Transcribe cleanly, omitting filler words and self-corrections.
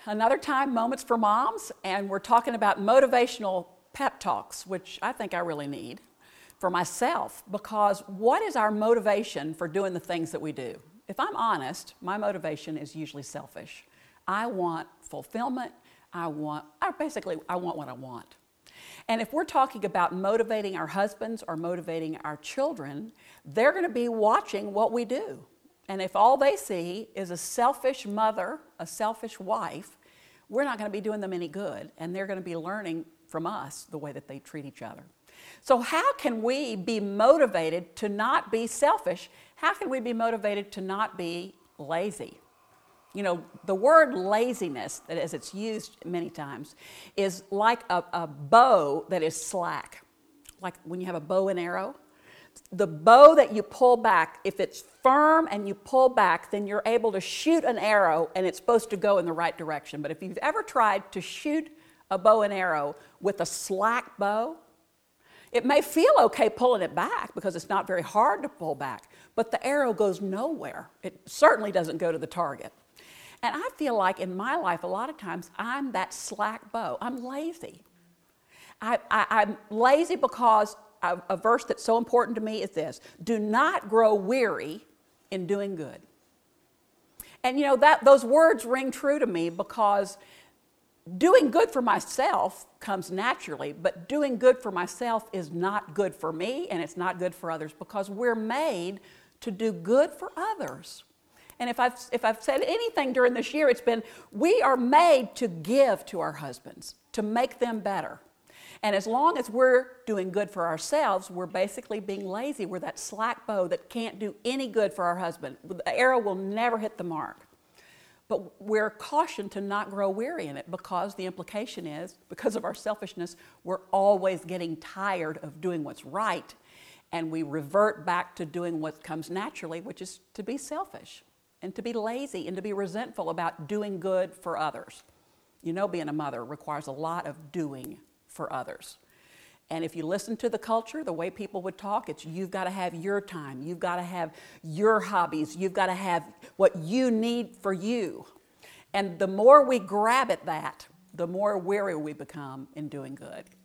Another time, Moments for Moms, and we're talking about motivational pep talks, which I think I really need for myself, because what is our motivation for doing the things that we do? If I'm honest, my motivation is usually selfish. I want fulfillment. I want what I want. And if we're talking about motivating our husbands or motivating our children, they're going to be watching what we do. And if all they see is a selfish mother, a selfish wife, we're not going to be doing them any good. And they're going to be learning from us the way that they treat each other. So how can we be motivated to not be selfish? How can we be motivated to not be lazy? You know, the word laziness, as it's used many times, is like a bow that is slack. Like when you have a bow and arrow. The bow that you pull back, if it's firm and you pull back, then you're able to shoot an arrow and it's supposed to go in the right direction. But if you've ever tried to shoot a bow and arrow with a slack bow, it may feel okay pulling it back because it's not very hard to pull back, but the arrow goes nowhere. It certainly doesn't go to the target. And I feel like in my life, a lot of times, I'm that slack bow. I'm lazy. I'm lazy because a verse that's so important to me is this: do not grow weary in doing good. And you know, those words ring true to me because doing good for myself comes naturally, but doing good for myself is not good for me and it's not good for others, because we're made to do good for others. And if I've said anything during this year, it's been we are made to give to our husbands, to make them better. And as long as we're doing good for ourselves, we're basically being lazy. We're that slack bow that can't do any good for our husband. The arrow will never hit the mark. But we're cautioned to not grow weary in it, because the implication is, because of our selfishness, we're always getting tired of doing what's right, and we revert back to doing what comes naturally, which is to be selfish and to be lazy and to be resentful about doing good for others. You know, being a mother requires a lot of doing for others. And if you listen to the culture, the way people would talk, it's you've got to have your time, you've got to have your hobbies, you've got to have what you need for you. And the more we grab at that, the more weary we become in doing good.